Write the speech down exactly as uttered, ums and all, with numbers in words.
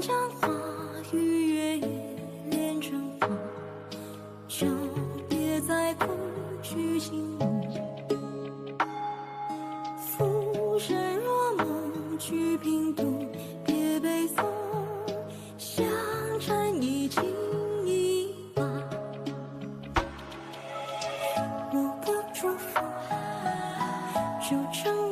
江花雨月夜连成花，久别再苦去情浓。浮生若梦去平度，别悲颂，相缠一情一马。无不祝福，就成